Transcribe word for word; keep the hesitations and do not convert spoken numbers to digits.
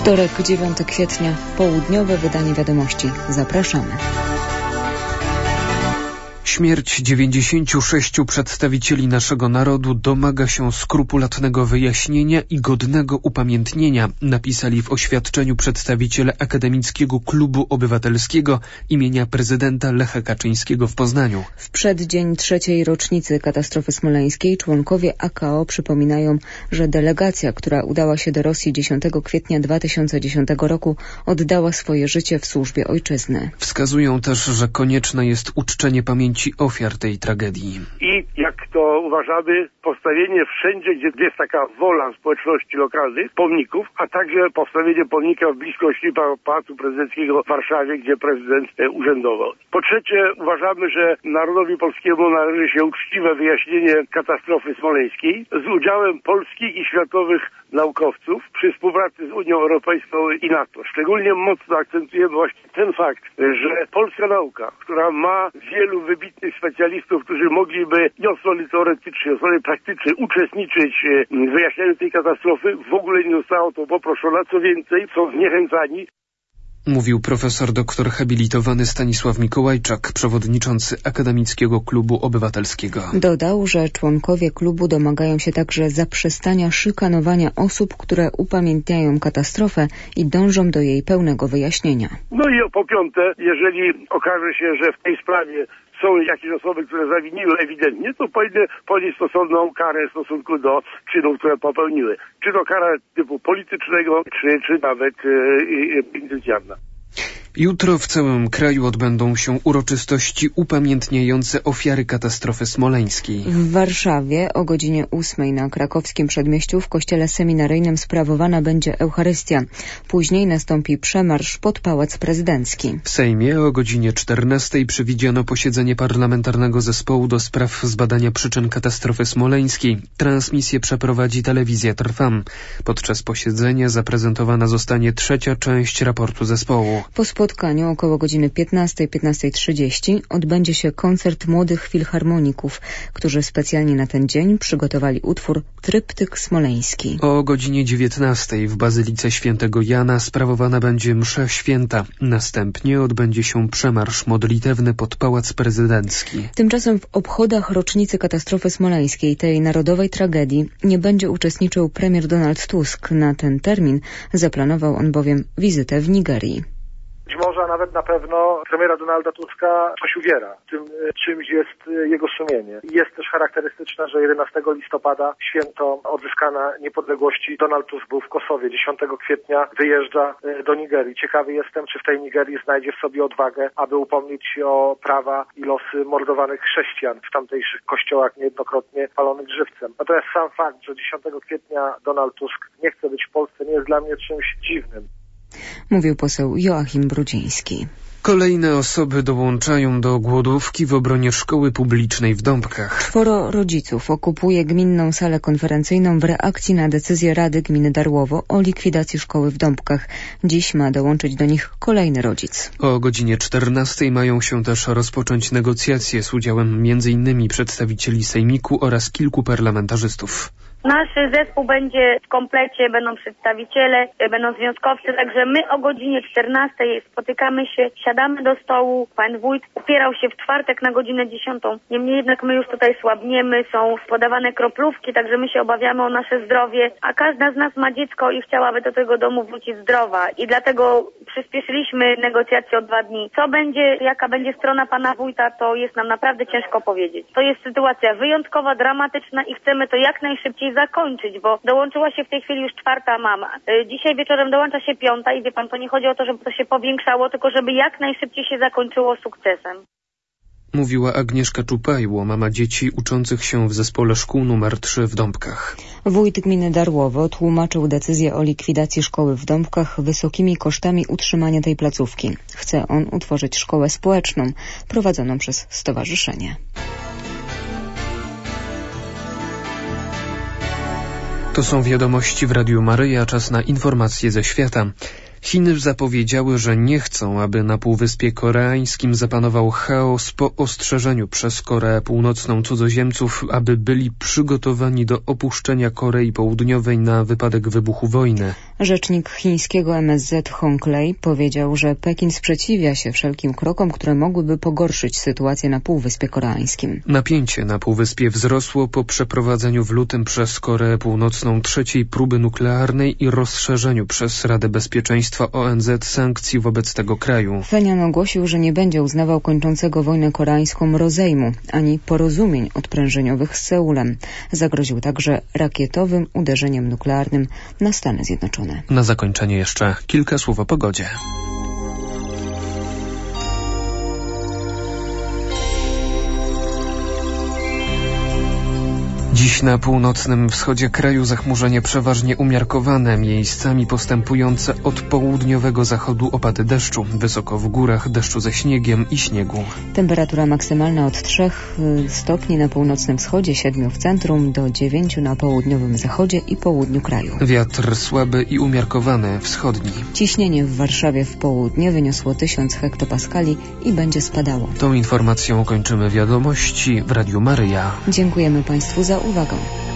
Wtorek, dziewiątego kwietnia, południowe wydanie wiadomości. Zapraszamy. Śmierć dziewięćdziesięciu sześciu przedstawicieli naszego narodu domaga się skrupulatnego wyjaśnienia i godnego upamiętnienia, napisali w oświadczeniu przedstawiciele Akademickiego Klubu Obywatelskiego imienia prezydenta Lecha Kaczyńskiego w Poznaniu. W przeddzień trzeciej rocznicy katastrofy smoleńskiej członkowie A K O przypominają, że delegacja, która udała się do Rosji dziesiątego kwietnia dwa tysiące dziesiątego roku, oddała swoje życie w służbie ojczyzny. Wskazują też, że konieczne jest uczczenie pamięci ofiar tej tragedii. I jak to uważamy, postawienie wszędzie, gdzie jest taka wola społeczności lokalnych, pomników, a także postawienie pomnika w bliskości Pałacu Prezydenckiego w Warszawie, gdzie prezydent urzędował. Po trzecie, uważamy, że narodowi polskiemu należy się uczciwe wyjaśnienie katastrofy smoleńskiej z udziałem polskich i światowych naukowców przy współpracy z Unią Europejską i NATO. Szczególnie mocno akcentujemy właśnie ten fakt, że polska nauka, która ma wielu wybitnych specjalistów, którzy mogliby nie od strony teoretycznej, od strony praktycznej uczestniczyć w wyjaśnianiu tej katastrofy, w ogóle nie zostało to poproszone. Co więcej, są zniechęcani. Mówił profesor doktor habilitowany Stanisław Mikołajczak, przewodniczący Akademickiego Klubu Obywatelskiego. Dodał, że członkowie klubu domagają się także zaprzestania szykanowania osób, które upamiętniają katastrofę i dążą do jej pełnego wyjaśnienia. No i po piąte, jeżeli okaże się, że w tej sprawie są jakieś osoby, które zawiniły ewidentnie, to powinny ponieść stosowną karę w stosunku do czynów, które popełniły. Czy to kara typu politycznego, czy, czy nawet penitencjarna. Jutro w całym kraju odbędą się uroczystości upamiętniające ofiary katastrofy smoleńskiej. W Warszawie o godzinie ósmej na Krakowskim Przedmieściu w kościele seminaryjnym sprawowana będzie Eucharystia. Później nastąpi przemarsz pod Pałac Prezydencki. W Sejmie o godzinie czternastej przewidziano posiedzenie Parlamentarnego Zespołu do spraw zbadania przyczyn katastrofy smoleńskiej. Transmisję przeprowadzi telewizja Trwam. Podczas posiedzenia zaprezentowana zostanie trzecia część raportu zespołu. Po spotkaniu około godziny piętnastej, piętnastej trzydzieści odbędzie się koncert młodych filharmoników, którzy specjalnie na ten dzień przygotowali utwór Tryptyk Smoleński. O godzinie dziewiętnastej w Bazylice Świętego Jana sprawowana będzie msza święta. Następnie odbędzie się przemarsz modlitewny pod Pałac Prezydencki. Tymczasem w obchodach rocznicy katastrofy smoleńskiej, tej narodowej tragedii, nie będzie uczestniczył premier Donald Tusk. Na ten termin zaplanował on bowiem wizytę w Nigerii. Być może, a nawet na pewno premiera Donalda Tuska coś uwiera. Tym czymś jest jego sumienie. Jest też charakterystyczne, że jedenastego listopada, święto odzyskania niepodległości, Donald Tusk był w Kosowie. dziesiątego kwietnia wyjeżdża do Nigerii. Ciekawy jestem, czy w tej Nigerii znajdzie w sobie odwagę, aby upomnieć się o prawa i losy mordowanych chrześcijan w tamtejszych kościołach niejednokrotnie palonych żywcem. Natomiast sam fakt, że dziesiątego kwietnia Donald Tusk nie chce być w Polsce, nie jest dla mnie czymś dziwnym. Mówił poseł Joachim Brudziński. Kolejne osoby dołączają do głodówki w obronie szkoły publicznej w Dąbkach. Czworo rodziców okupuje gminną salę konferencyjną w reakcji na decyzję Rady Gminy Darłowo o likwidacji szkoły w Dąbkach. Dziś ma dołączyć do nich kolejny rodzic. O godzinie czternastej mają się też rozpocząć negocjacje z udziałem między innymi przedstawicieli Sejmiku oraz kilku parlamentarzystów. Nasz zespół będzie w komplecie, będą przedstawiciele, będą związkowcy, także my o godzinie czternastej spotykamy się, siadamy do stołu. Pan wójt upierał się w czwartek na godzinę dziesiątą. Niemniej jednak my już tutaj słabniemy, są podawane kroplówki, także my się obawiamy o nasze zdrowie, a każda z nas ma dziecko i chciałaby do tego domu wrócić zdrowa. I dlatego przyspieszyliśmy negocjacje o dwa dni. Co będzie, jaka będzie strona pana wójta, to jest nam naprawdę ciężko powiedzieć. To jest sytuacja wyjątkowa, dramatyczna i chcemy to jak najszybciej zakończyć, bo dołączyła się w tej chwili już czwarta mama. Dzisiaj wieczorem dołącza się piąta i wie pan, to nie chodzi o to, żeby to się powiększało, tylko żeby jak najszybciej się zakończyło sukcesem. Mówiła Agnieszka Czupajło, mama dzieci uczących się w zespole szkół numer trzy w Dąbkach. Wójt gminy Darłowo tłumaczył decyzję o likwidacji szkoły w Dąbkach wysokimi kosztami utrzymania tej placówki. Chce on utworzyć szkołę społeczną, prowadzoną przez stowarzyszenie. To są wiadomości w Radiu Maryja, czas na informacje ze świata. Chiny zapowiedziały, że nie chcą, aby na Półwyspie Koreańskim zapanował chaos po ostrzeżeniu przez Koreę Północną cudzoziemców, aby byli przygotowani do opuszczenia Korei Południowej na wypadek wybuchu wojny. Rzecznik chińskiego M S Z Hong Lei powiedział, że Pekin sprzeciwia się wszelkim krokom, które mogłyby pogorszyć sytuację na Półwyspie Koreańskim. Napięcie na Półwyspie wzrosło po przeprowadzeniu w lutym przez Koreę Północną trzeciej próby nuklearnej i rozszerzeniu przez Radę Bezpieczeństwa O N Z sankcji wobec tego kraju. Pchenjan ogłosił, że nie będzie uznawał kończącego wojnę koreańską rozejmu ani porozumień odprężeniowych z Seulem. Zagroził także rakietowym uderzeniem nuklearnym na Stany Zjednoczone. Na zakończenie jeszcze kilka słów o pogodzie. Dziś na północnym wschodzie kraju zachmurzenie przeważnie umiarkowane, miejscami postępujące od południowego zachodu opady deszczu, wysoko w górach deszczu ze śniegiem i śniegu. Temperatura maksymalna od trzech stopni na północnym wschodzie, siedmiu w centrum, do dziewięciu na południowym zachodzie i południu kraju. Wiatr słaby i umiarkowany, wschodni. Ciśnienie w Warszawie w południe wyniosło tysiąc hektopaskali i będzie spadało. Tą informacją kończymy wiadomości w Radiu Maryja. Dziękujemy Państwu za uwagę.